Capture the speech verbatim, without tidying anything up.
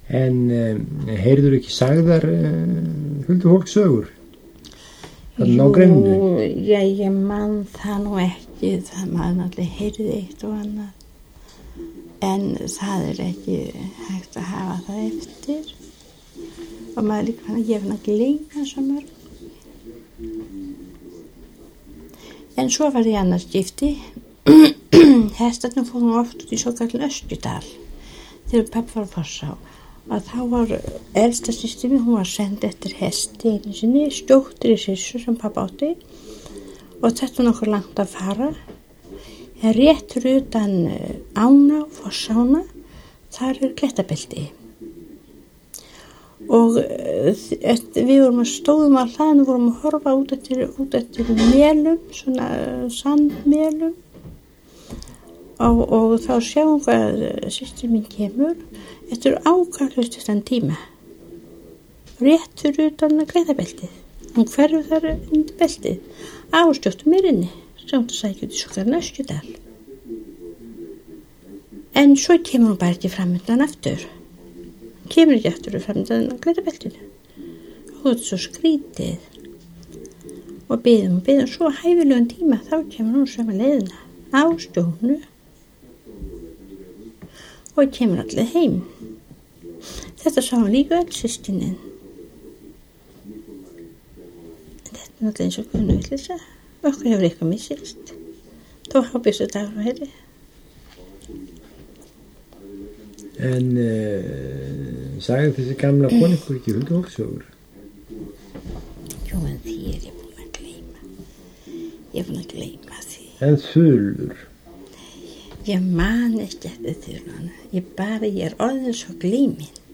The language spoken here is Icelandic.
En um, heyrður ekki sagðar uh, huldufólkssögur? Jú, já, ég man það nú ekki, það maður náttúrulega heyrði eitt og annað, en það er ekki hægt að hafa það eftir og maður líka fann að ég fann að gleyma svo mörg. En svo var ég annars skipti, hestarnir fórum oft út í svo kallin Öskjudal þegar pappa var að Fossá. Að þá var elsta systir mín, hún var send eftir hesti einu sinni, stjóttri systur sem pappa átti og þetta nokkur langt að fara. En réttur utan ána og Fossána, þar er klettabelti. Og við vorum að stóðum á hlaðinu, vorum að horfa út eftir, út eftir mélum, svona sandmélum og, og þá sjáum hvað systir mín kemur. Þetta er ákvæmlega stuttan tíma. Réttur utan að klettabeltið. Hún hverfur þar undir beltið. Ástjóttum mér inni. Sjátt að sækja út í svo kallan Öskjudal. En svo kemur hún bara ekki fram undan aftur. Kemur ekki aftur fram undan klettabeltinu. Og þetta er svo skrítið. Og biðum og biðum. Svo hæfilegan tíma þá kemur hún sömu leiðina. Ástjónu. Og kemur allir heim. Þetta sá hann líka öll systkinin. Þetta er náttúrulega eins og guðnu villisa. Okkur hefur eitthvað missilst. Þó hafa byrstu dagur á herri. En uh, sagði þessi gamla kona ykkur ekki huldufólkssögur? Jú, en því er ég búin að gleyma. Ég er búin að gleyma því. En þulur? Ég man ekki eftir þuluna. Ég bara, ég er orðin svo gleymin.